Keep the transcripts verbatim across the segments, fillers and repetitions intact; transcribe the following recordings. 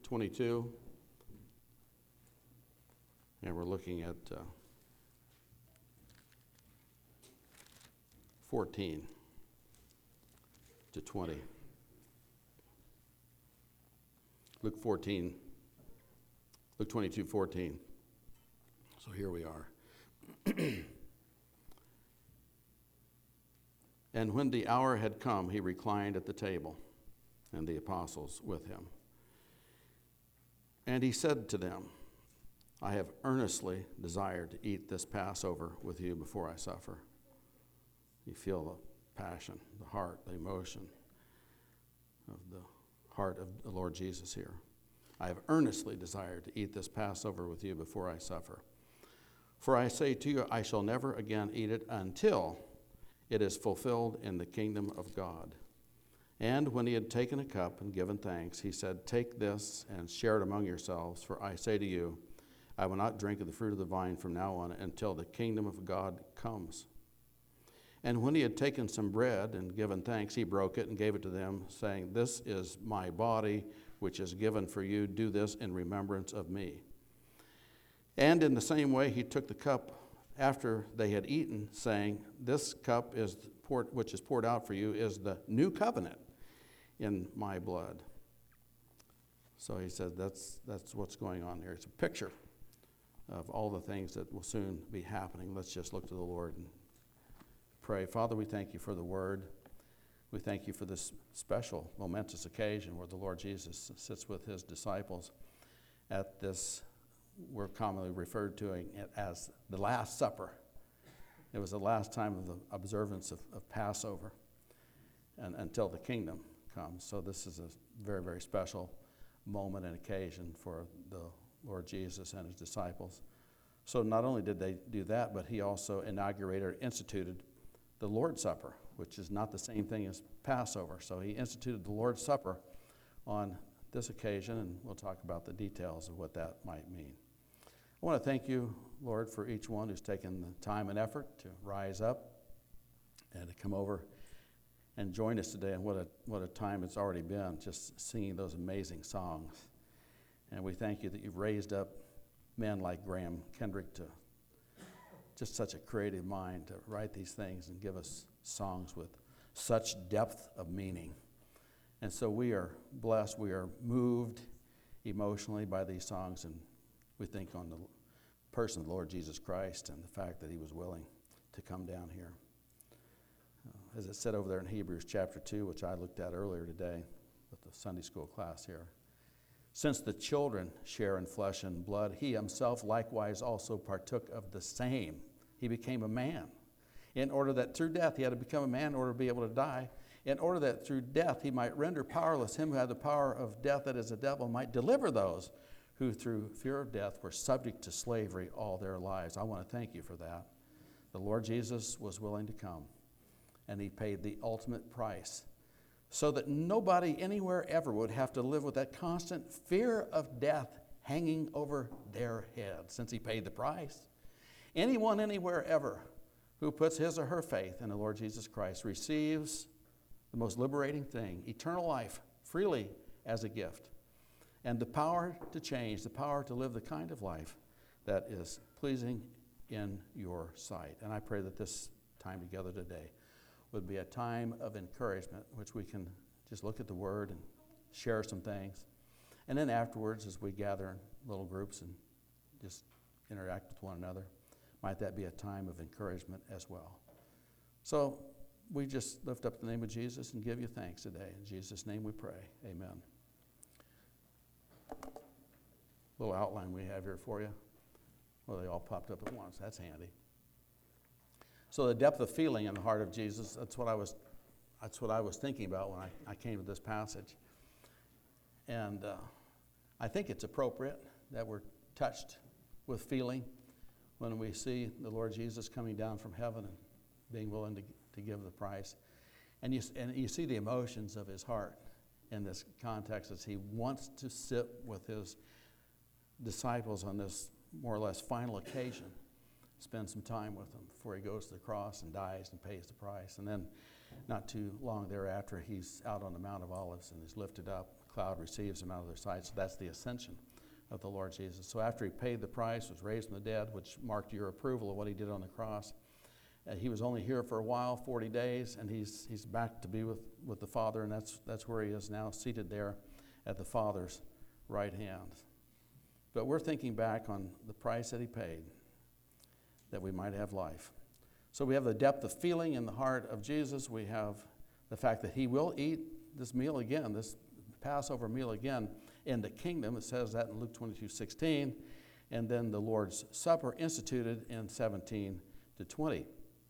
twenty-two, and we're looking at uh, fourteen to twenty. Luke fourteen, Luke twenty-two, fourteen. So here we are. And when the hour had come, he reclined at the table, and the apostles with him. And he said to them, I have earnestly desired to eat this Passover with you before I suffer. You feel the passion, the heart, the emotion of the heart of the Lord Jesus here. I have earnestly desired to eat this Passover with you before I suffer. For I say to you, I shall never again eat it until it is fulfilled in the kingdom of God. And when he had taken a cup and given thanks, he said, take this and share it among yourselves, for I say to you, I will not drink of the fruit of the vine from now on until the kingdom of God comes. And when he had taken some bread and given thanks, he broke it and gave it to them, saying, this is my body, which is given for you. Do this in remembrance of me. And in the same way, he took the cup after they had eaten, saying, this cup is poured, which is poured out for you is the new covenant in my blood. So he said that's that's what's going on there. It's a picture of all the things that will soon be happening. Let's just look to the Lord and pray. Father, we thank you for the word. We thank you for this special, momentous occasion where the Lord Jesus sits with his disciples at this, we're commonly referred to it as the Last Supper. It was the last time of the observance of, of Passover and until the kingdom comes. So this is a very, very special moment and occasion for the Lord Jesus and his disciples. So not only did they do that, but he also inaugurated or instituted the Lord's Supper, which is not the same thing as Passover. So he instituted the Lord's Supper on this occasion, and we'll talk about the details of what that might mean. I want to thank you, Lord, for each one who's taken the time and effort to rise up and to come over and join us today. And what a what a time it's already been, just singing those amazing songs. And we thank you that you've raised up men like Graham Kendrick to just such a creative mind to write these things and give us songs with such depth of meaning. And so we are blessed, we are moved emotionally by these songs, and we think on the person of the Lord Jesus Christ and the fact that he was willing to come down here. Uh, as it said over there in Hebrews chapter two, which I looked at earlier today with the Sunday school class here, since the children share in flesh and blood, he himself likewise also partook of the same. He became a man in order that through death he had to become a man in order to be able to die, in order that through death he might render powerless him who had the power of death, that is the devil, might deliver those who through fear of death were subject to slavery all their lives. I want to thank you for that. The Lord Jesus was willing to come, and he paid the ultimate price so that nobody anywhere ever would have to live with that constant fear of death hanging over their head, since he paid the price. Anyone anywhere ever who puts his or her faith in the Lord Jesus Christ receives the most liberating thing, eternal life, freely as a gift. And the power to change, the power to live the kind of life that is pleasing in your sight. And I pray that this time together today would be a time of encouragement, which we can just look at the Word and share some things. And then afterwards, as we gather in little groups and just interact with one another, might that be a time of encouragement as well. So we just lift up the name of Jesus and give you thanks today. In Jesus' name we pray. Amen. Little outline we have here for you. Well, they all popped up at once. That's handy. So the depth of feeling in the heart of Jesus, that's what I was that's what I was thinking about when I, I came to this passage. And uh, I think it's appropriate that we're touched with feeling when we see the Lord Jesus coming down from heaven and being willing to, to give the price. And you, and you see the emotions of his heart in this context as he wants to sit with his disciples on this more or less final occasion, spend some time with them before he goes to the cross and dies and pays the price. And then not too long thereafter, he's out on the Mount of Olives and he's lifted up, cloud receives him out of their sight. So that's the ascension of the Lord Jesus. So after he paid the price, was raised from the dead, which marked your approval of what he did on the cross, uh, he was only here for a while, forty days, and he's he's back to be with, with the Father, and that's that's where he is now, seated there at the Father's right hand. But we're thinking back on the price that he paid, that we might have life. So we have the depth of feeling in the heart of Jesus. We have the fact that he will eat this meal again, this Passover meal again in the kingdom. It says that in Luke twenty-two sixteen. And then the Lord's Supper instituted in seventeen to twenty.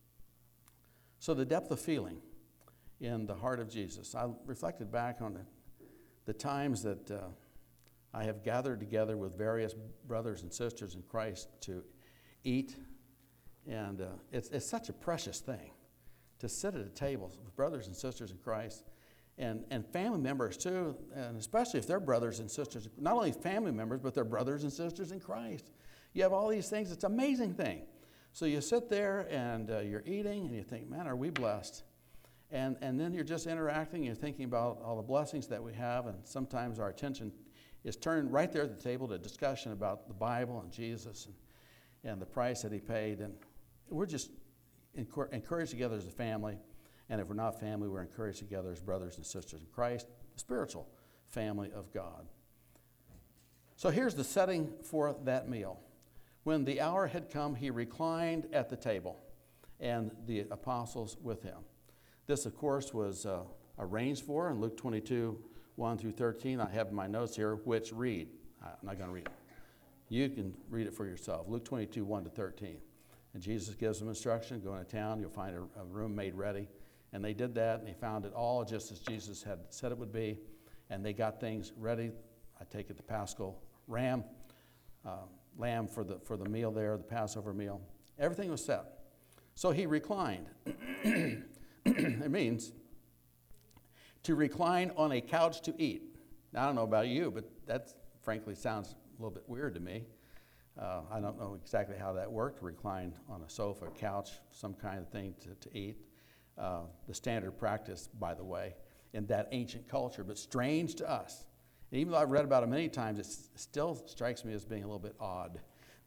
So the depth of feeling in the heart of Jesus. I reflected back on the, the times that uh, I have gathered together with various brothers and sisters in Christ to eat. And uh, it's, it's such a precious thing to sit at a table with brothers and sisters in Christ, and, and family members too, and especially if they're brothers and sisters, not only family members, but they're brothers and sisters in Christ. You have all these things. It's an amazing thing. So you sit there and uh, you're eating and you think, man, are we blessed? And, and then you're just interacting, you're thinking about all the blessings that we have, and sometimes our attention is turned right there at the table to discussion about the Bible and Jesus and, and the price that he paid. And we're just encouraged together as a family. And if we're not family, we're encouraged together as brothers and sisters in Christ, the spiritual family of God. So here's the setting for that meal. When the hour had come, he reclined at the table, and the apostles with him. This, of course, was uh, arranged for in Luke twenty-two, one through thirteen. I have my notes here, which read. I'm not going to read it. You can read it for yourself. Luke twenty-two, one to thirteen. And Jesus gives them instruction, go into town, you'll find a, a room made ready. And they did that, and they found it all just as Jesus had said it would be. And they got things ready. I take it the Paschal ram, uh, lamb for the, for the meal there, the Passover meal. Everything was set. So he reclined. It means to recline on a couch to eat. Now, I don't know about you, but that frankly sounds a little bit weird to me. Uh, I don't know exactly how that worked, recline on a sofa, couch, some kind of thing to, to eat. Uh, the standard practice, by the way, in that ancient culture, but strange to us. And even though I've read about it many times, it s- still strikes me as being a little bit odd.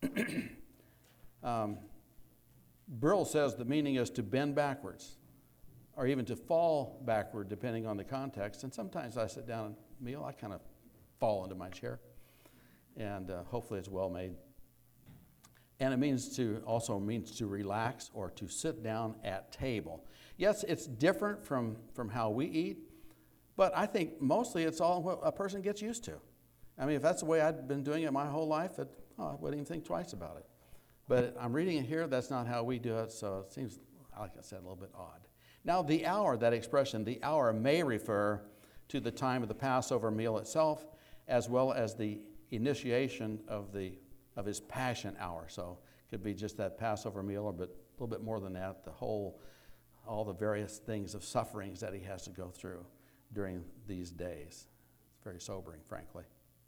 um, Brill says the meaning is to bend backwards, or even to fall backward, depending on the context. And sometimes I sit down and meal, I kind of fall into my chair, and uh, hopefully it's well made. And it means to also means to relax or to sit down at table. Yes, it's different from, from how we eat, but I think mostly it's all what a person gets used to. I mean, if that's the way I'd been doing it my whole life, it, oh, I wouldn't even think twice about it. But I'm reading it here, that's not how we do it, so it seems, like I said, a little bit odd. Now, the hour, that expression, the hour may refer to the time of the Passover meal itself, as well as the initiation of the of his passion hour. So it could be just that Passover meal, or but a little bit more than that, the whole, all the various things of sufferings that he has to go through during these days. It's very sobering, frankly.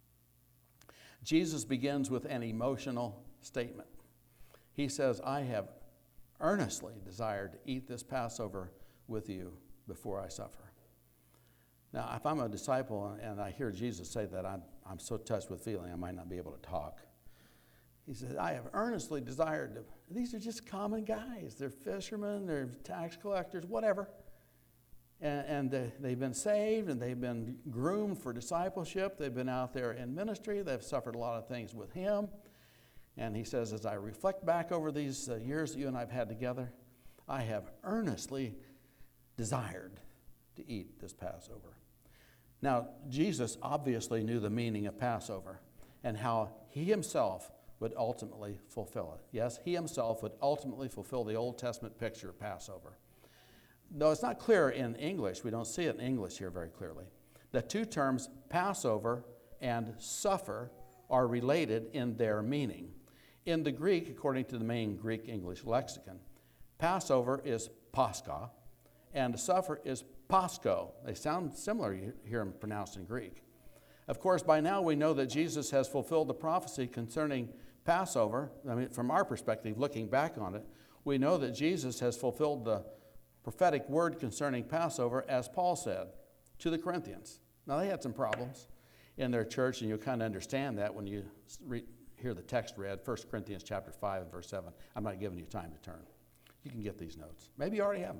Jesus begins with an emotional statement. He says, I have earnestly desired to eat this Passover with you before I suffer. Now, if I'm a disciple and I hear Jesus say that, I'm, I'm so touched with feeling I might not be able to talk. He says, I have earnestly desired to. These are just common guys. They're fishermen, they're tax collectors, whatever. And, and they, they've been saved, and they've been groomed for discipleship. They've been out there in ministry. They've suffered a lot of things with him. And he says, as I reflect back over these uh, years that you and I have had together, I have earnestly desired to eat this Passover. Now, Jesus obviously knew the meaning of Passover and how he himself would ultimately fulfill it. Yes, he himself would ultimately fulfill the Old Testament picture of Passover. Though it's not clear in English, we don't see it in English here very clearly. The two terms Passover and suffer are related in their meaning. In the Greek, according to the main Greek-English lexicon, Passover is Pascha, and suffer is Pascho. They sound similar. You hear them pronounced in Greek. Of course, by now we know that Jesus has fulfilled the prophecy concerning Passover. I mean, from our perspective, looking back on it, we know that Jesus has fulfilled the prophetic word concerning Passover, as Paul said to the Corinthians. Now, they had some problems in their church, and you'll kind of understand that when you re- hear the text read, First Corinthians chapter five and verse seven. I'm not giving you time to turn. You can get these notes. Maybe you already have them.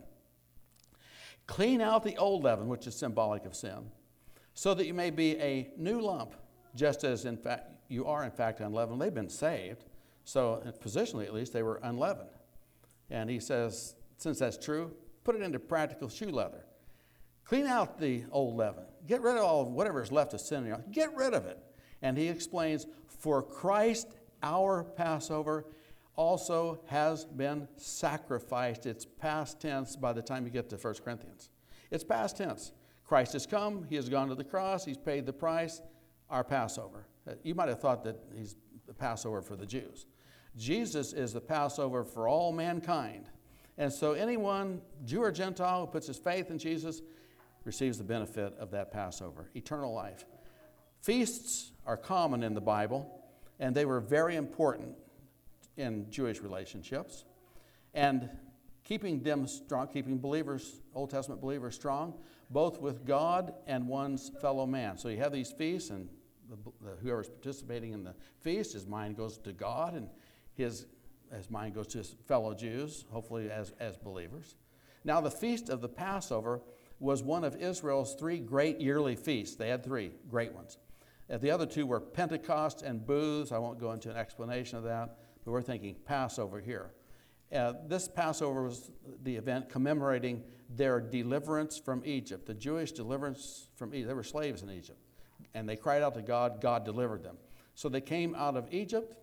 Clean out the old leaven, which is symbolic of sin, so that you may be a new lump, just as in fact you are in fact unleavened. They've been saved, so positionally at least they were unleavened. And he says, since that's true, put it into practical shoe leather. Clean out the old leaven. Get rid of all of whatever is left of sin in your life. Get rid of it. And he explains, for Christ, our Passover, also has been sacrificed. It's past tense by the time you get to First Corinthians. It's past tense. Christ has come. He has gone to the cross. He's paid the price. Our Passover. You might have thought that he's the Passover for the Jews. Jesus is the Passover for all mankind. And so anyone, Jew or Gentile, who puts his faith in Jesus receives the benefit of that Passover, eternal life. Feasts are common in the Bible, and they were very important in Jewish relationships. And keeping them strong, keeping believers, Old Testament believers strong, both with God and one's fellow man. So you have these feasts, and the, the, whoever's participating in the feast, his mind goes to God, and his, his mind goes to his fellow Jews, hopefully as, as believers. Now the feast of the Passover was one of Israel's three great yearly feasts. They had three great ones. Uh, the other two were Pentecost and Booths. I won't go into an explanation of that, but we're thinking Passover here. Uh, this Passover was the event commemorating their deliverance from Egypt, the Jewish deliverance from Egypt. They were slaves in Egypt, and they cried out to God. God delivered them. So they came out of Egypt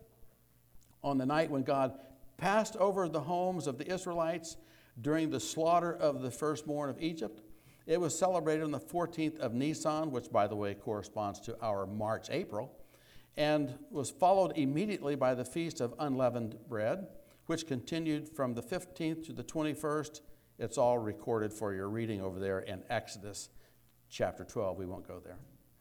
on the night when God passed over the homes of the Israelites during the slaughter of the firstborn of Egypt. It was celebrated on the fourteenth of Nisan, which, by the way, corresponds to our March, April, and was followed immediately by the Feast of Unleavened Bread, which continued from the fifteenth to the twenty-first. It's all recorded for your reading over there in Exodus chapter twelve. We won't go there.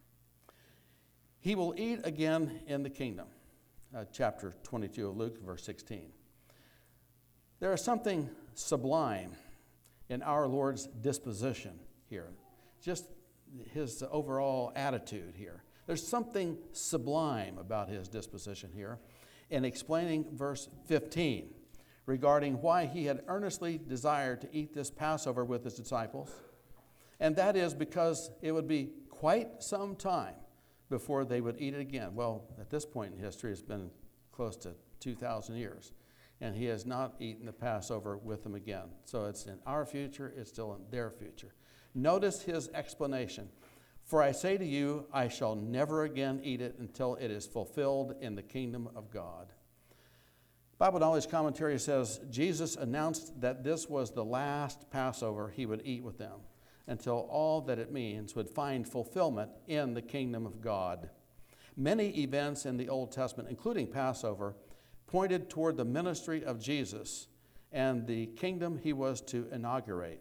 He will eat again in the kingdom, uh, chapter twenty-two of Luke, verse sixteen. There is something sublime in our Lord's disposition here, just his overall attitude here. There's something sublime about his disposition here in explaining verse fifteen regarding why he had earnestly desired to eat this Passover with his disciples, and that is because it would be quite some time before they would eat it again. Well, at this point in history, it's been close to two thousand years, and he has not eaten the Passover with them again. So it's in our future, it's still in their future. Notice his explanation. For I say to you, I shall never again eat it until it is fulfilled in the kingdom of God. Bible Knowledge Commentary says, Jesus announced that this was the last Passover he would eat with them until all that it means would find fulfillment in the kingdom of God. Many events in the Old Testament, including Passover, pointed toward the ministry of Jesus and the kingdom he was to inaugurate.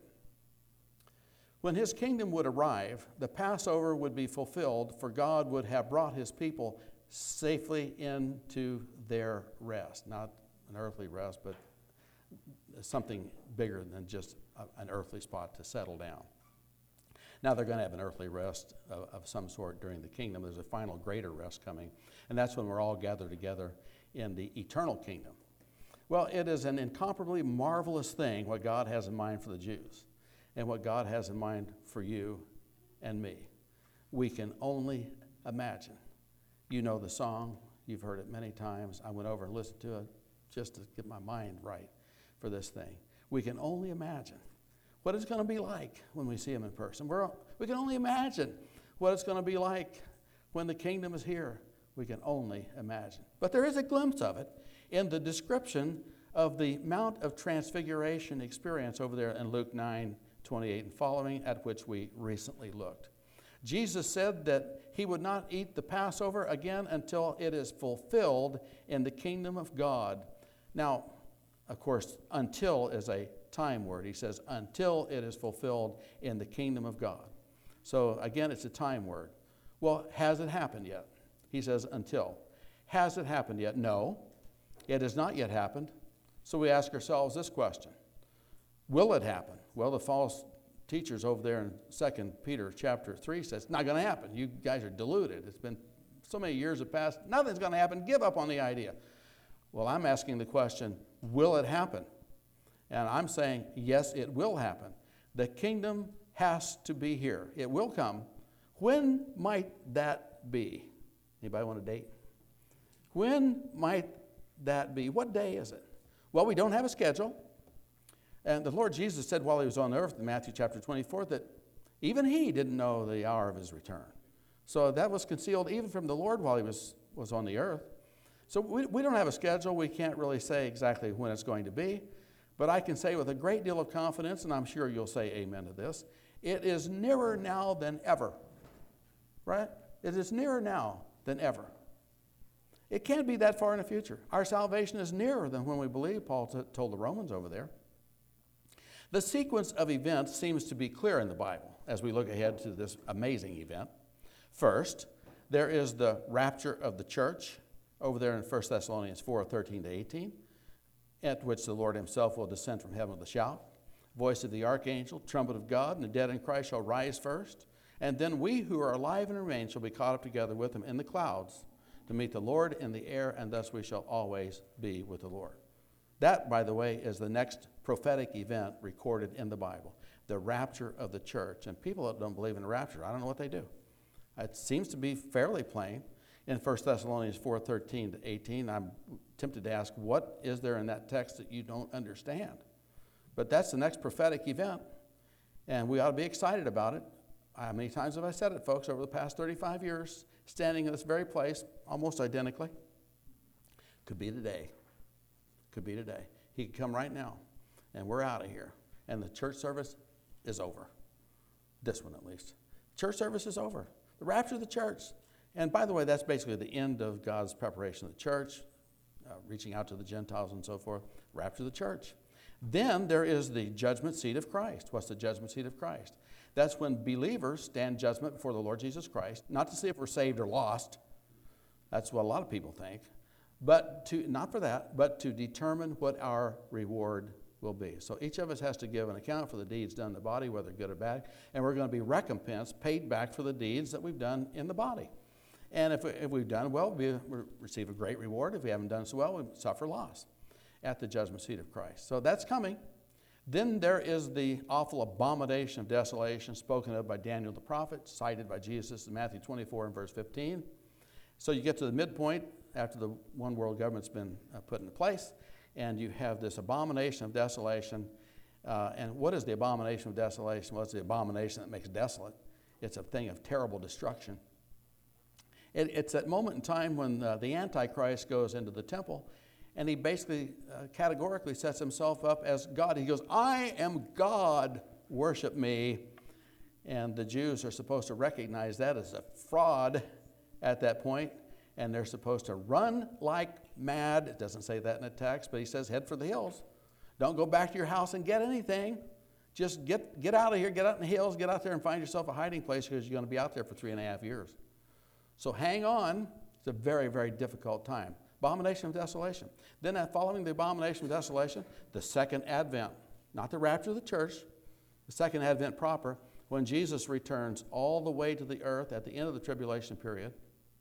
When his kingdom would arrive, the Passover would be fulfilled, for God would have brought his people safely into their rest. Not an earthly rest, but something bigger than just a, an earthly spot to settle down. Now they're going to have an earthly rest of, of some sort during the kingdom. There's a final greater rest coming, and that's when we're all gathered together in the eternal kingdom. Well, it is an incomparably marvelous thing what God has in mind for the Jews and what God has in mind for you and me. We can only imagine. You know the song. You've heard it many times. I went over and listened to it just to get my mind right for this thing. We can only imagine what it's going to be like when we see him in person. We're, we can only imagine what it's going to be like when the kingdom is here. We can only imagine. But there is a glimpse of it in the description of the Mount of Transfiguration experience over there in Luke nine, twenty-eight and following, at which we recently looked. Jesus said that he would not eat the Passover again until it is fulfilled in the kingdom of God. Now, of course, until is a time word. He says, until it is fulfilled in the kingdom of God. So again, it's a time word. Well, has it happened yet? He says, until. Has it happened yet? No, it has not yet happened. So we ask ourselves this question. Will it happen? Well, the false teachers over there in Second Peter chapter three says, it's not going to happen. You guys are deluded. It's been so many years have passed. Nothing's going to happen. Give up on the idea. Well, I'm asking the question, will it happen? And I'm saying, yes, it will happen. The kingdom has to be here. It will come. When might that be? Anybody want a date? When might that be? What day is it? Well, we don't have a schedule. And the Lord Jesus said while he was on earth in Matthew chapter twenty-four that even he didn't know the hour of his return. So that was concealed even from the Lord while he was, was on the earth. So we, we don't have a schedule. We can't really say exactly when it's going to be. But I can say with a great deal of confidence, and I'm sure you'll say amen to this, it is nearer now than ever. Right? It is nearer now than ever. It can't be that far in the future. Our salvation is nearer than when we believe, Paul t- told the Romans over there. The sequence of events seems to be clear in the Bible as we look ahead to this amazing event. First, there is the rapture of the church over there in First Thessalonians four, thirteen to eighteen, at which the Lord himself will descend from heaven with a shout, voice of the archangel, trumpet of God, and the dead in Christ shall rise first. And then we who are alive and remain shall be caught up together with him in the clouds to meet the Lord in the air, and thus we shall always be with the Lord. That, by the way, is the next prophetic event recorded in the Bible, the rapture of the church. And people that don't believe in the rapture, I don't know what they do. It seems to be fairly plain in First Thessalonians four, thirteen to eighteen. I'm tempted to ask, what is there in that text that you don't understand? But that's the next prophetic event, and we ought to be excited about it. How many times have I said it, folks, over the past thirty-five years, standing in this very place, almost identically? Could be today. Could be today. He could come right now, and we're out of here, and the church service is over. This one, at least. Church service is over. The rapture of the church. And by the way, that's basically the end of God's preparation of the church, uh, reaching out to the Gentiles and so forth. Rapture of the church. Then there is the judgment seat of Christ. What's the judgment seat of Christ? That's when believers stand judgment before the Lord Jesus Christ, not to see if we're saved or lost. That's what a lot of people think. But to, not for that, but to determine what our reward will be. So each of us has to give an account for the deeds done in the body, whether good or bad, and we're going to be recompensed, paid back for the deeds that we've done in the body. And if, we, if we've done well, we receive a great reward. If we haven't done so well, we suffer loss at the judgment seat of Christ. So that's coming. Then there is the awful abomination of desolation spoken of by Daniel the prophet, cited by Jesus in Matthew twenty-four and verse fifteen. So you get to the midpoint after the one world government's been uh, put into place, and you have this abomination of desolation. Uh, and what is the abomination of desolation? Well, it's the abomination that makes desolate. It's a thing of terrible destruction. It, it's that moment in time when uh, the Antichrist goes into the temple, and he basically uh, categorically sets himself up as God. He goes, I am God, worship me. And the Jews are supposed to recognize that as a fraud at that point, and they're supposed to run like mad. It doesn't say that in the text, but he says head for the hills. Don't go back to your house and get anything. Just get, get out of here, get out in the hills, get out there and find yourself a hiding place because you're going to be out there for three and a half years. So hang on. It's a very, very difficult time. Abomination of desolation. Then following the abomination of desolation, the second advent, not the rapture of the church, the second advent proper, when Jesus returns all the way to the earth at the end of the tribulation period,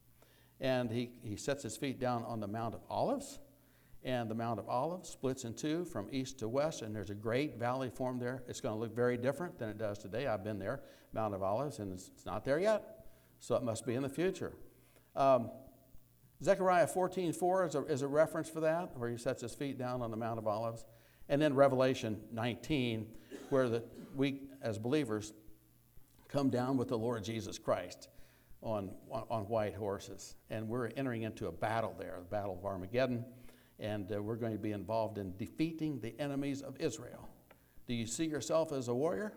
and he, he sets his feet down on the Mount of Olives, and the Mount of Olives splits in two from east to west, and there's a great valley formed there. It's going to look very different than it does today. I've been there, Mount of Olives, and it's, it's not there yet, so it must be in the future. Um, Zechariah fourteen four is a, is a reference for that, where he sets his feet down on the Mount of Olives. And then Revelation nineteen, where the, we, as believers, come down with the Lord Jesus Christ on, on, on white horses. And we're entering into a battle there, the Battle of Armageddon. And uh, we're going to be involved in defeating the enemies of Israel. Do you see yourself as a warrior?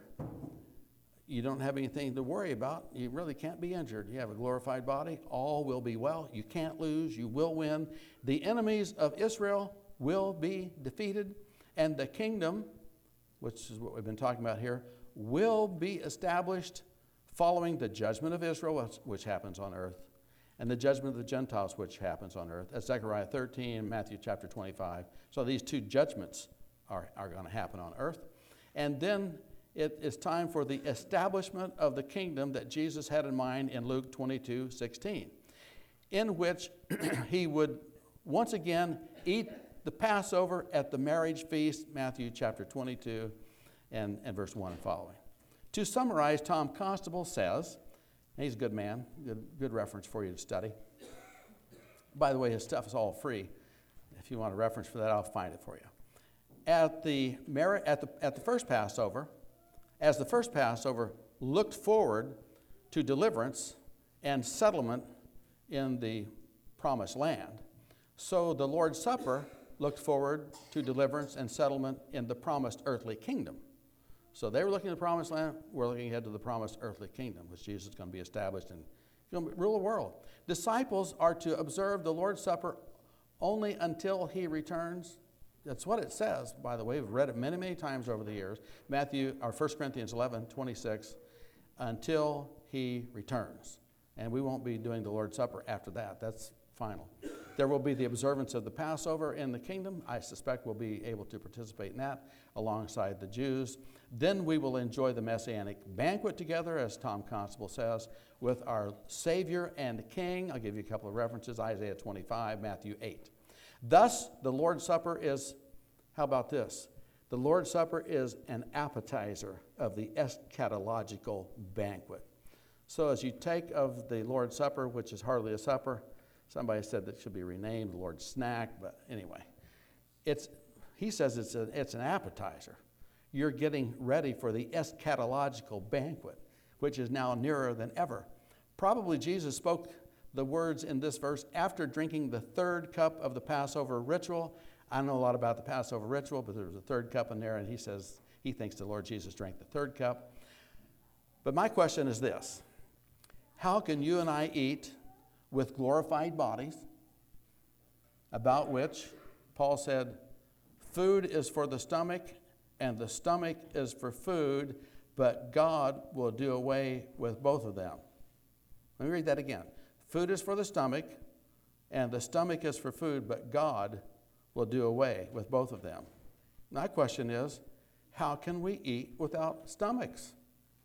You don't have anything to worry about. You really can't be injured. You have a glorified body. All will be well. You can't lose. You will win. The enemies of Israel will be defeated. And the kingdom, which is what we've been talking about here, will be established following the judgment of Israel, which happens on earth, and the judgment of the Gentiles, which happens on earth. That's Zechariah thirteen, Matthew chapter twenty-five. So these two judgments are, are going to happen on earth. And then it is time for the establishment of the kingdom that Jesus had in mind in Luke twenty-two sixteen, in which he would once again eat the Passover at the marriage feast, Matthew chapter twenty-two and, and verse one and following. To summarize, Tom Constable says, and he's a good man, good, good reference for you to study. By the way, his stuff is all free. If you want a reference for that, I'll find it for you. At the, at the, at the first Passover, as the first Passover looked forward to deliverance and settlement in the promised land, so the Lord's Supper looked forward to deliverance and settlement in the promised earthly kingdom. So they were looking at the promised land, we're looking ahead to the promised earthly kingdom, which Jesus is going to be established and going to rule the world. Disciples are to observe the Lord's Supper only until he returns. That's what it says, by the way. We've read it many, many times over the years. Matthew, or First Corinthians eleven twenty-six, until he returns. And we won't be doing the Lord's Supper after that. That's final. There will be the observance of the Passover in the kingdom. I suspect we'll be able to participate in that alongside the Jews. Then we will enjoy the Messianic banquet together, as Tom Constable says, with our Savior and King. I'll give you a couple of references, Isaiah twenty-five, Matthew eight. Thus, the Lord's Supper is, how about this? The Lord's Supper is an appetizer of the eschatological banquet. So as you take of the Lord's Supper, which is hardly a supper, somebody said that it should be renamed the Lord's snack, but anyway, it's, he says it's, a, it's an appetizer. You're getting ready for the eschatological banquet, which is now nearer than ever. Probably Jesus spoke the words in this verse after drinking the third cup of the Passover ritual. I don't know a lot about the Passover ritual, but there was a third cup in there, and he says he thinks the Lord Jesus drank the third cup. But my question is this: how can you and I eat with glorified bodies, about which Paul said, food is for the stomach, and the stomach is for food, but God will do away with both of them? Let me read that again. Food is for the stomach, and the stomach is for food, but God will do away with both of them. My question is, how can we eat without stomachs?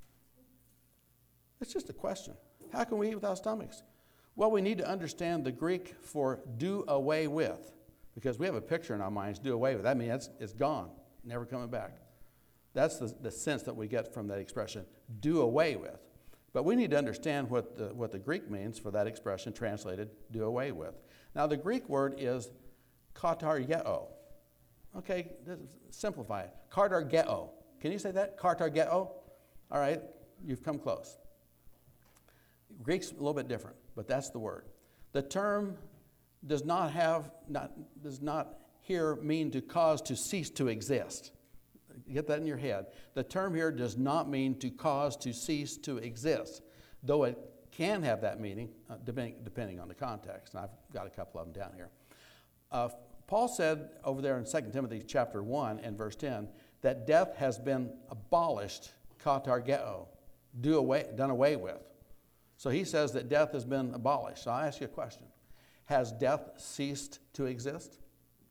It's just a question. How can we eat without stomachs? Well, we need to understand the Greek for do away with, because we have a picture in our minds, do away with. That means it's, it's gone, never coming back. That's the, the sense that we get from that expression, do away with. But we need to understand what the, what the Greek means for that expression translated, do away with. Now, the Greek word is katargeo. Okay, simplify it. Katargeo. Can you say that? Katargeo? All right, you've come close. Greek's a little bit different, but that's the word. The term does not have, not, does not here mean to cause to cease to exist. Get that in your head. The term here does not mean to cause to cease to exist, though it can have that meaning, uh, depending, depending on the context. And I've got a couple of them down here. Uh, Paul said over there in Second Timothy chapter one and verse ten that death has been abolished, katargeo, do away, done away with. So he says that death has been abolished. So I ask you a question. Has death ceased to exist?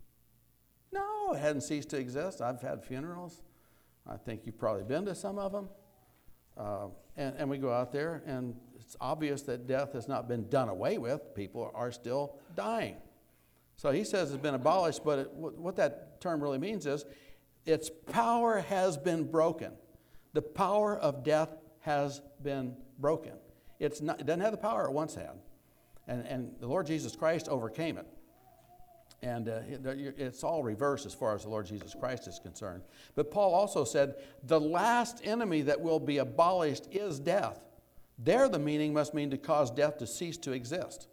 No, it hasn't ceased to exist. I've had funerals. I think you've probably been to some of them. Uh, and, and we go out there, and it's obvious that death has not been done away with. People are still dying. So he says it's been abolished, but it, what that term really means is its power has been broken. The power of death has been broken. It's not, it doesn't have the power it once had. And, and the Lord Jesus Christ overcame it. And uh, it, it's all reversed as far as the Lord Jesus Christ is concerned. But Paul also said, the last enemy that will be abolished is death. There the meaning must mean to cause death to cease to exist.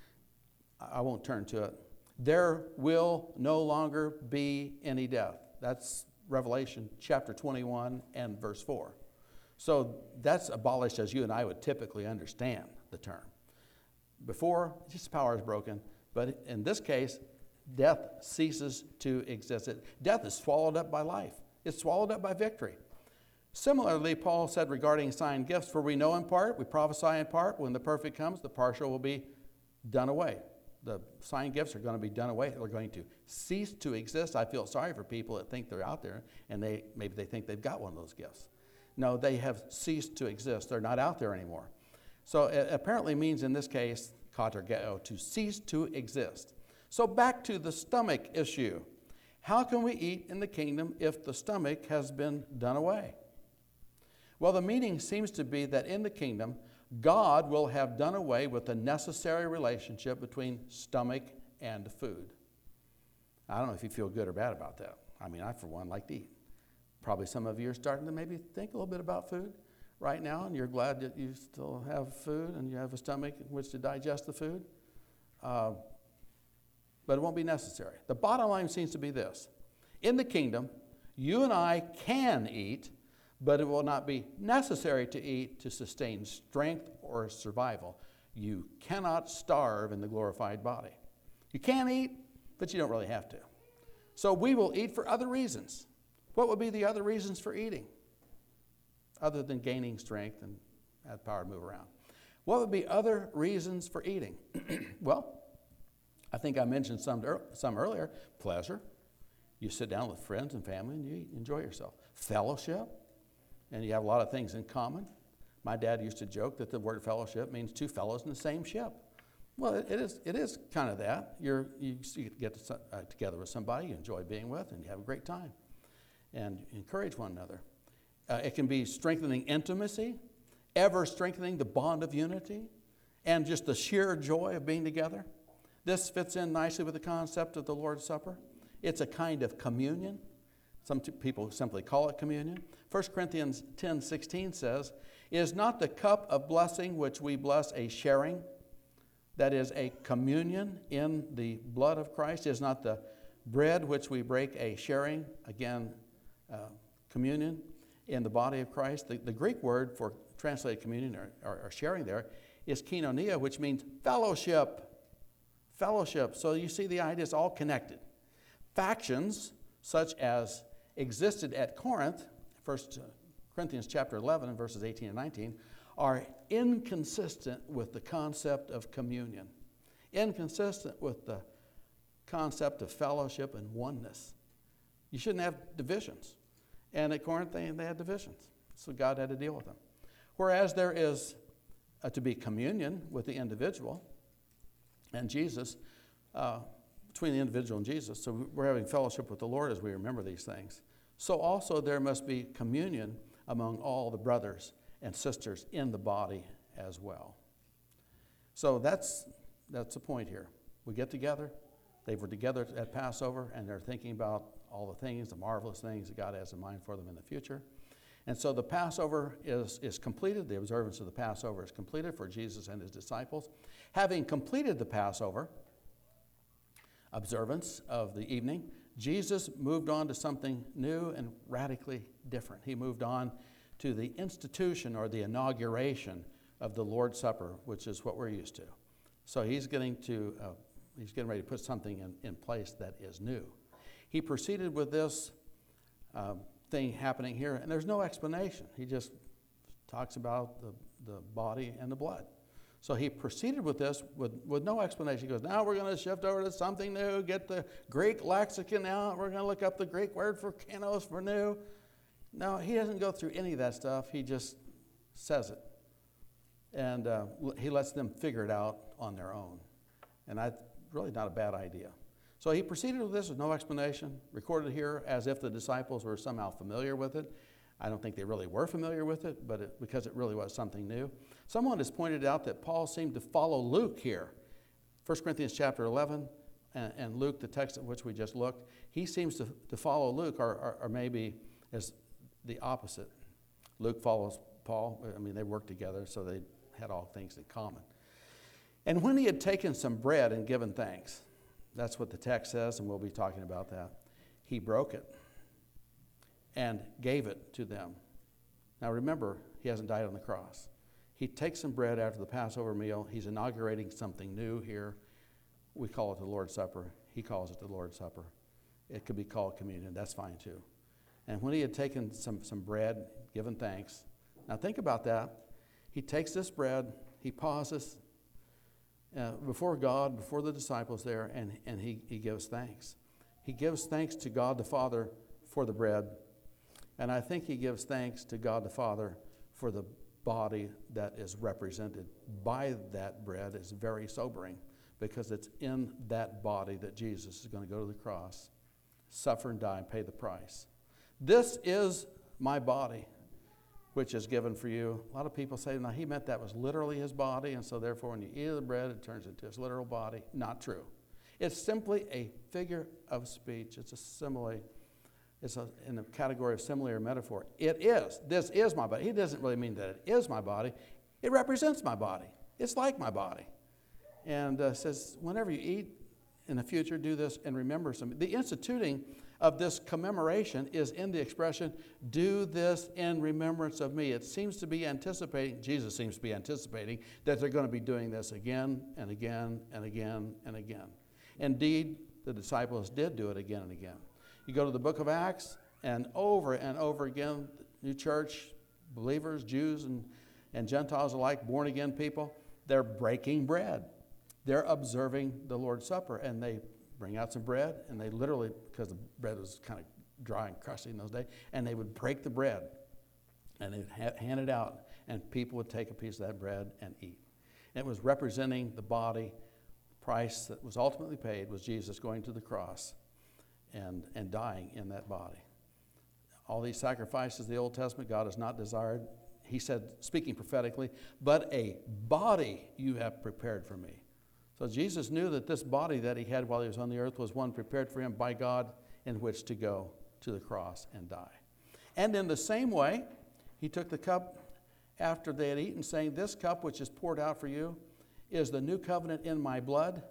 I won't turn to it. There will no longer be any death. That's Revelation chapter twenty-one and verse four. So that's abolished as you and I would typically understand the term. Before, just power is broken. But in this case, death ceases to exist. It, death is swallowed up by life. It's swallowed up by victory. Similarly, Paul said regarding sign gifts, for we know in part, we prophesy in part. When the perfect comes, the partial will be done away. The sign gifts are going to be done away. They're going to cease to exist. I feel sorry for people that think they're out there, and they maybe they think they've got one of those gifts. No, they have ceased to exist. They're not out there anymore. So it apparently means in this case, katergeo, to cease to exist. So back to the stomach issue. How can we eat in the kingdom if the stomach has been done away? Well, the meaning seems to be that in the kingdom, God will have done away with the necessary relationship between stomach and food. I don't know if you feel good or bad about that. I mean, I, for one, like to eat. Probably some of you are starting to maybe think a little bit about food right now, and you're glad that you still have food and you have a stomach in which to digest the food. Uh, but it won't be necessary. The bottom line seems to be this. In the kingdom, you and I can eat, but it will not be necessary to eat to sustain strength or survival. You cannot starve in the glorified body. You can eat, but you don't really have to. So we will eat for other reasons. What would be the other reasons for eating? Other than gaining strength and have power to move around. What would be other reasons for eating? Well, I think I mentioned some, some earlier. Pleasure. You sit down with friends and family and you eat, enjoy yourself. Fellowship. And you have a lot of things in common. My dad used to joke that the word fellowship means two fellows in the same ship. Well, it, it is it is kind of that. You're, you, you get to, uh, together with somebody you enjoy being with and you have a great time. And encourage one another. Uh, it can be strengthening intimacy, ever strengthening the bond of unity, and just the sheer joy of being together. This fits in nicely with the concept of the Lord's Supper. It's a kind of communion. Some t- people simply call it communion. First Corinthians ten sixteen says, "Is not the cup of blessing which we bless a sharing? That is a communion in the blood of Christ. Is not the bread which we break a sharing?" Again, uh, communion in the body of Christ. The, the Greek word for translated communion or, or, or sharing there is koinonia, which means fellowship. Fellowship. So you see the idea is all connected. Factions such as existed at Corinth, First Corinthians chapter eleven and verses eighteen and nineteen, are inconsistent with the concept of communion, inconsistent with the concept of fellowship and oneness. You shouldn't have divisions. And at Corinth, they, they had divisions. So God had to deal with them. Whereas there is uh, to be communion with the individual and Jesus, uh, between the individual and Jesus. So we're having fellowship with the Lord as we remember these things. So also there must be communion among all the brothers and sisters in the body as well. So that's that's the point here. We get together. They were together at Passover, and they're thinking about all the things, the marvelous things that God has in mind for them in the future. And so the Passover is, is completed. The observance of the Passover is completed for Jesus and his disciples. Having completed the Passover observance of the evening, Jesus moved on to something new and radically different. He moved on to the institution or the inauguration of the Lord's Supper, which is what we're used to. So he's getting to uh, he's getting ready to put something in, in place that is new. He proceeded with this um, thing happening here, and there's no explanation. He just talks about the, the body and the blood. So he proceeded with this with, with no explanation. He goes, now we're going to shift over to something new, get the Greek lexicon out. We're going to look up the Greek word for kenos for new. No, he doesn't go through any of that stuff. He just says it. And uh, he lets them figure it out on their own. And that's really not a bad idea. So he proceeded with this with no explanation, recorded here as if the disciples were somehow familiar with it. I don't think they really were familiar with it, but it, because it really was something new. Someone has pointed out that Paul seemed to follow Luke here. First Corinthians chapter eleven and, and Luke, the text at which we just looked, he seems to, to follow Luke, or, or, or maybe as the opposite. Luke follows Paul. I mean, they worked together, so they had all things in common. And when he had taken some bread and given thanks, that's what the text says, and we'll be talking about that, he broke it and gave it to them. Now remember, he hasn't died on the cross. He takes some bread after the Passover meal. He's inaugurating something new here. We call it the Lord's Supper. He calls it the Lord's Supper. It could be called communion. That's fine too. And when he had taken some, some bread, given thanks, now think about that. He takes this bread, he pauses uh, before God, before the disciples there, and, and he, he gives thanks. He gives thanks to God the Father for the bread. And I think he gives thanks to God the Father for the body that is represented by that bread is very sobering, because it's in that body that Jesus is going to go to the cross, suffer and die and pay the price. This is my body, which is given for you. A lot of people say, now he meant that was literally his body, and so therefore when you eat the bread, it turns into his literal body. Not true. It's simply a figure of speech. It's a simile. It's a, in the category of simile or metaphor. It is. This is my body. He doesn't really mean that it is my body. It represents my body. It's like my body. And uh, says, whenever you eat in the future, do this in remembrance of me. The instituting of this commemoration is in the expression, do this in remembrance of me. It seems to be anticipating, Jesus seems to be anticipating, that they're going to be doing this again and again and again and again. Indeed, the disciples did do it again and again. You go to the book of Acts, and over and over again, the new church, believers, Jews and, and Gentiles alike, born-again people, they're breaking bread. They're observing the Lord's Supper, and they bring out some bread, and they literally, because the bread was kind of dry and crusty in those days, and they would break the bread, and they'd ha- hand it out, and people would take a piece of that bread and eat. And it was representing the body. The price that was ultimately paid was Jesus going to the cross and, and dying in that body. All these sacrifices of the Old Testament, God has not desired. He said, speaking prophetically, but a body you have prepared for me. So Jesus knew that this body that he had while he was on the earth was one prepared for him by God in which to go to the cross and die. And in the same way, he took the cup after they had eaten, saying, this cup which is poured out for you is the new covenant in my blood.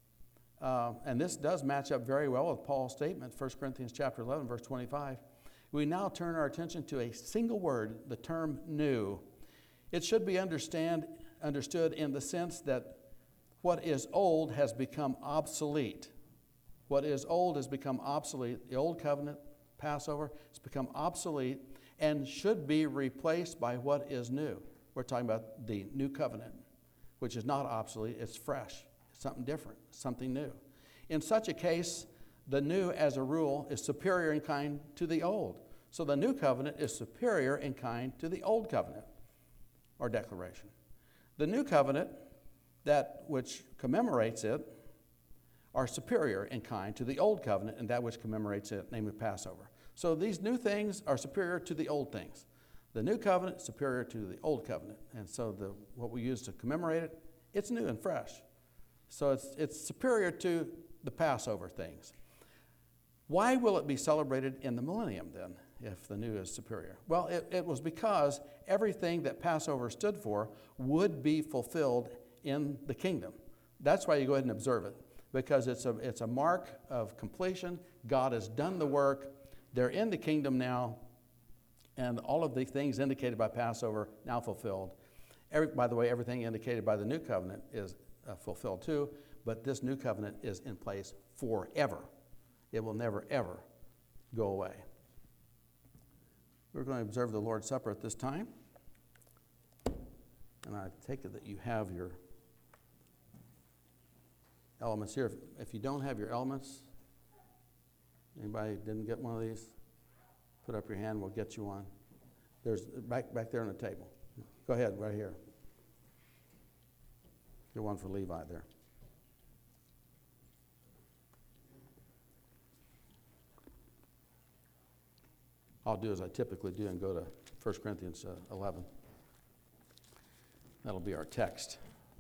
Uh, and this does match up very well with Paul's statement, First Corinthians chapter eleven, verse twenty-five. We now turn our attention to a single word, the term new. It should be understand, understood in the sense that what is old has become obsolete. What is old has become obsolete. The old covenant, Passover, has become obsolete and should be replaced by what is new. We're talking about the new covenant, which is not obsolete, it's fresh. It's something different, something new. In such a case, the new, as a rule, is superior in kind to the old. So the new covenant is superior in kind to the old covenant or declaration. The new covenant, that which commemorates it, are superior in kind to the old covenant and that which commemorates it, namely Passover. So these new things are superior to the old things. The new covenant is superior to the old covenant. And so the what we use to commemorate it, it's new and fresh. So it's, it's superior to the Passover things. Why will it be celebrated in the millennium then, if the new is superior? Well, it, it was because everything that Passover stood for would be fulfilled in the kingdom. That's why you go ahead and observe it, because it's a, it's a mark of completion. God has done the work. They're in the kingdom now, and all of the things indicated by Passover now fulfilled. Every, by the way, everything indicated by the new covenant is uh, fulfilled too, but this new covenant is in place forever. It will never, ever go away. We're going to observe the Lord's Supper at this time, and I take it that you have your elements here. If, if you don't have your elements, anybody didn't get one of these, put up your hand, we'll get you one. There's back back there on the table. Go ahead, right here. Get one for Levi there. I'll do as I typically do and go to First Corinthians uh, eleven. That'll be our text.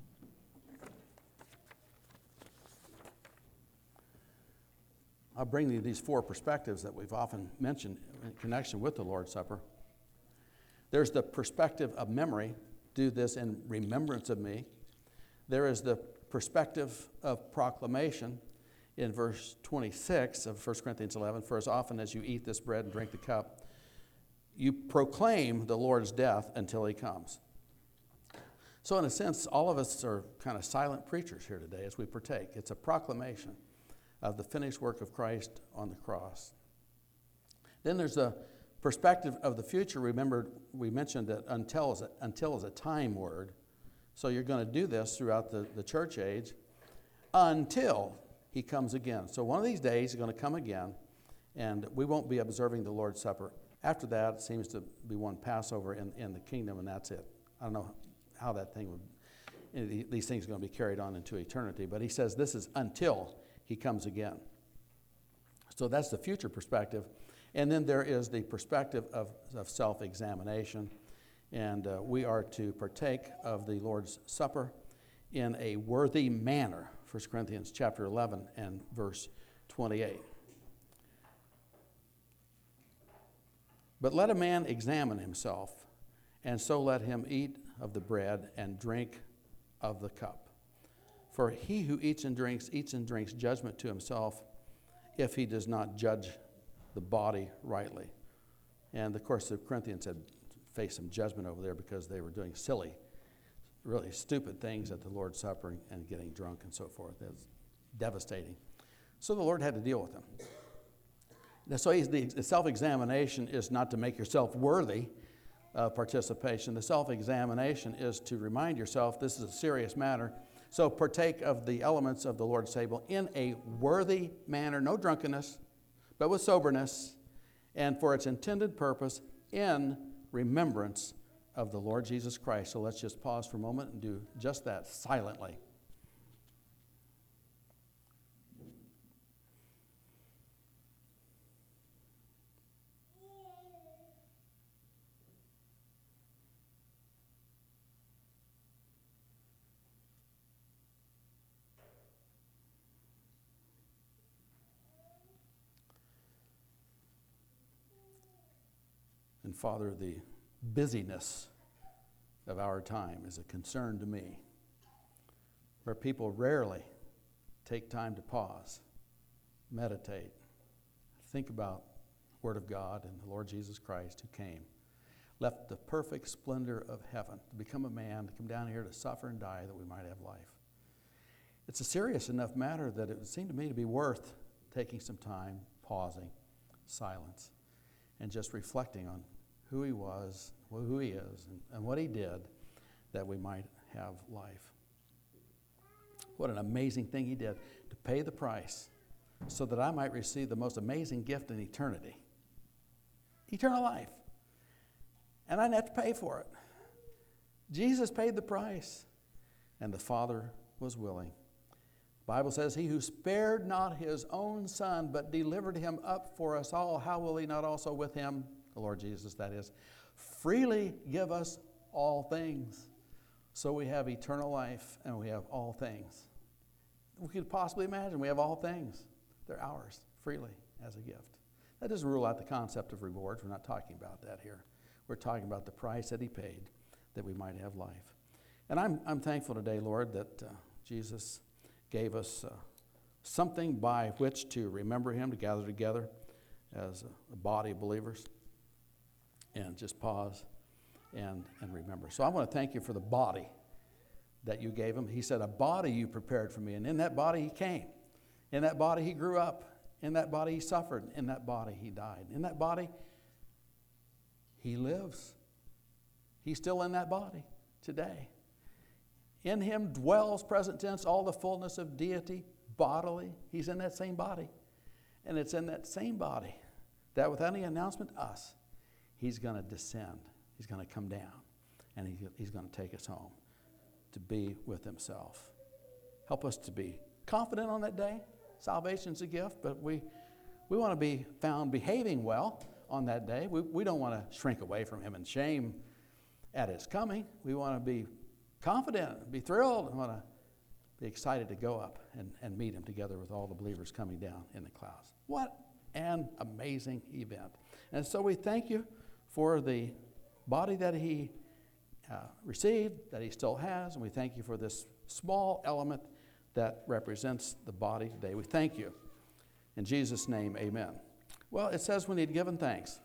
I'll bring you these four perspectives that we've often mentioned in connection with the Lord's Supper. There's the perspective of memory. Do this in remembrance of me. There is the perspective of proclamation in verse twenty-six of First Corinthians eleven. For as often as you eat this bread and drink the cup, you proclaim the Lord's death until he comes. So in a sense, all of us are kind of silent preachers here today as we partake. It's a proclamation of the finished work of Christ on the cross. Then there's a perspective of the future. Remember, we mentioned that until is a, until is a time word. So you're going to do this throughout the, the church age until he comes again. So one of these days he's going to come again, and we won't be observing the Lord's Supper After that, it seems to be one Passover in, in the kingdom, and that's it. I don't know how that thing would, these things are going to be carried on into eternity, but he says this is until he comes again. So that's the future perspective. And then there is the perspective of, of self-examination. And uh, we are to partake of the Lord's Supper in a worthy manner. First Corinthians chapter eleven and verse twenty-eight. But let a man examine himself, and so let him eat of the bread and drink of the cup. For he who eats and drinks, eats and drinks judgment to himself, if he does not judge the body rightly. And of course the Corinthians had faced some judgment over there because they were doing silly, really stupid things at the Lord's Supper and, and getting drunk and so forth. It was devastating. So the Lord had to deal with them. So he's, the self-examination is not to make yourself worthy of participation. The self-examination is to remind yourself this is a serious matter. So partake of the elements of the Lord's table in a worthy manner, no drunkenness, but with soberness, and for its intended purpose in remembrance of the Lord Jesus Christ. So let's just pause for a moment and do just that silently. And Father, the busyness of our time is a concern to me, where people rarely take time to pause, meditate, think about the Word of God and the Lord Jesus Christ who came, left the perfect splendor of heaven to become a man, to come down here to suffer and die that we might have life. It's a serious enough matter that it would seem to me to be worth taking some time, pausing, silence, and just reflecting on who he was, who he is, and, and what he did that we might have life. What an amazing thing he did to pay the price so that I might receive the most amazing gift in eternity. Eternal life. And I didn't have to pay for it. Jesus paid the price, and the Father was willing. The Bible says, he who spared not his own son, but delivered him up for us all, how will he not also with him, the Lord Jesus that is, freely give us all things? So we have eternal life and we have all things. We could possibly imagine we have all things. They're ours freely as a gift. That doesn't rule out the concept of rewards. We're not talking about that here. We're talking about the price that he paid that we might have life. And I'm, I'm thankful today, Lord, that uh, Jesus gave us uh, something by which to remember him, to gather together as a, a body of believers and just pause and, and remember. So I want to thank you for the body that you gave him. He said, a body you prepared for me. And in that body he came. In that body he grew up. In that body he suffered. In that body he died. In that body he lives. He's still in that body today. In him dwells, present tense, all the fullness of deity bodily. He's in that same body. And it's in that same body that without any announcement to us, he's going to descend. He's going to come down. And he, he's going to take us home to be with himself. Help us to be confident on that day. Salvation's a gift, but we, we want to be found behaving well on that day. We, we don't want to shrink away from him in shame at his coming. We want to be confident, be thrilled, and want to be excited to go up and, and meet him together with all the believers coming down in the clouds. What an amazing event. And so we thank you for the body that he uh, received, that he still has, and we thank you for this small element that represents the body today. We thank you. In Jesus' name, amen. Well, it says when he'd given thanks.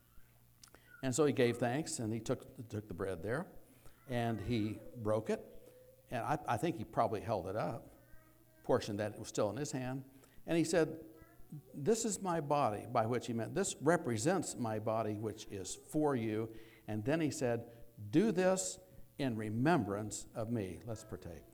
And so he gave thanks, and he took, took the bread there, and he broke it. And I, I think he probably held it up, portion that was still in his hand. And he said, this is my body, by which he meant, this represents my body, which is for you. And then he said, do this in remembrance of me. Let's partake.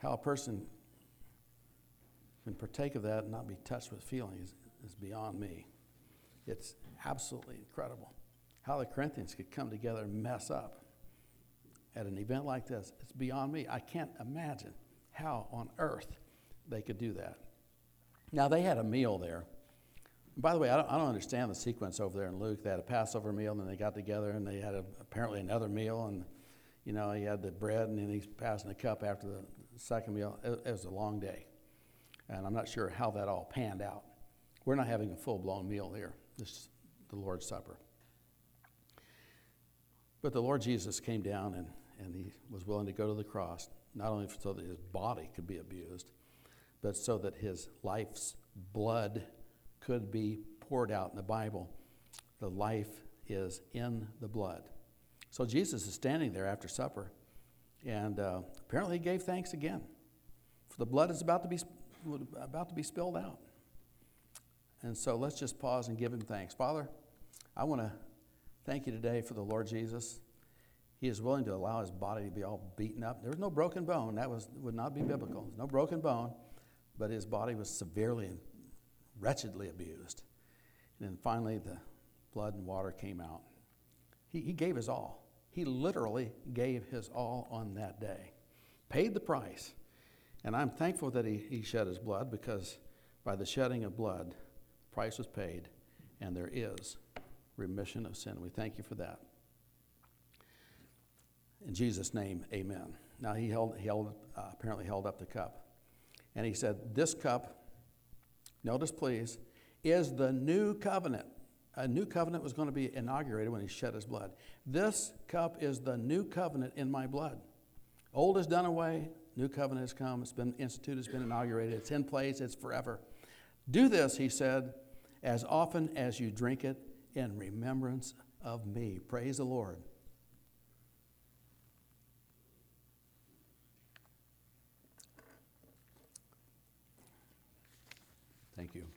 How a person can partake of that and not be touched with feelings is beyond me. It's absolutely incredible. How the Corinthians could come together and mess up at an event like this, it's beyond me. I can't imagine how on earth they could do that. Now, they had a meal there. By the way, I don't, I don't understand the sequence over there in Luke. They had a Passover meal, and then they got together, and they had a, apparently another meal, and, you know, he had the bread, and then he's passing the cup after the second meal. It, it was a long day, and I'm not sure how that all panned out. We're not having a full-blown meal here. This is the Lord's Supper. But the Lord Jesus came down, and, and he was willing to go to the cross, not only so that his body could be abused, but so that his life's blood could be poured out. In the Bible, the life is in the blood. So Jesus is standing there after supper, and uh, apparently he gave thanks again. For the blood is about to be about to be spilled out. And so let's just pause and give him thanks. Father, I want to thank you today for the Lord Jesus. He is willing to allow his body to be all beaten up. There was no broken bone. That was would not be biblical. There's no broken bone, but his body was severely and wretchedly abused. And then finally the blood and water came out. He, he gave his all. He literally gave his all on that day. Paid the price. And I'm thankful that he, he shed his blood, because by the shedding of blood, the price was paid, and there is remission of sin. We thank you for that. In Jesus' name, amen. Now he held, he held uh, apparently held up the cup. And he said, this cup, notice please, is the new covenant. A new covenant was going to be inaugurated when he shed his blood. This cup is the new covenant in my blood. Old is done away, new covenant has come, it's been instituted, it's been inaugurated, it's in place, it's forever. Do this, he said, as often as you drink it in remembrance of me. Praise the Lord. Thank you.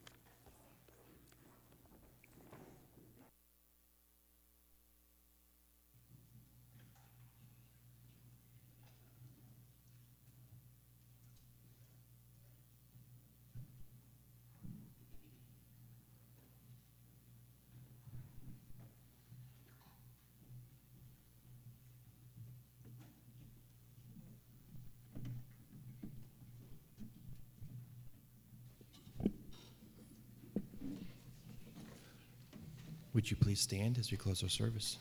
Would you please stand as we close our service?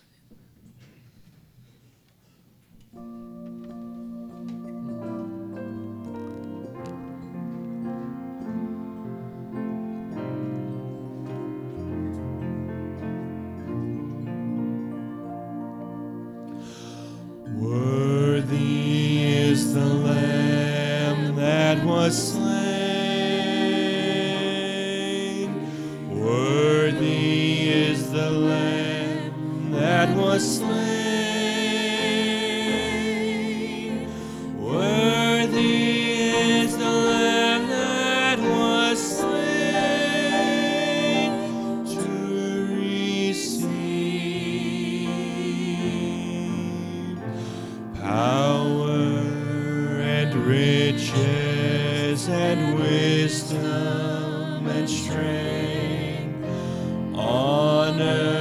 Worthy is the Lamb that was slain. Worthy is the Lamb that was slain. Worthy is the Lamb that was slain to receive power and riches and wisdom and strength, honor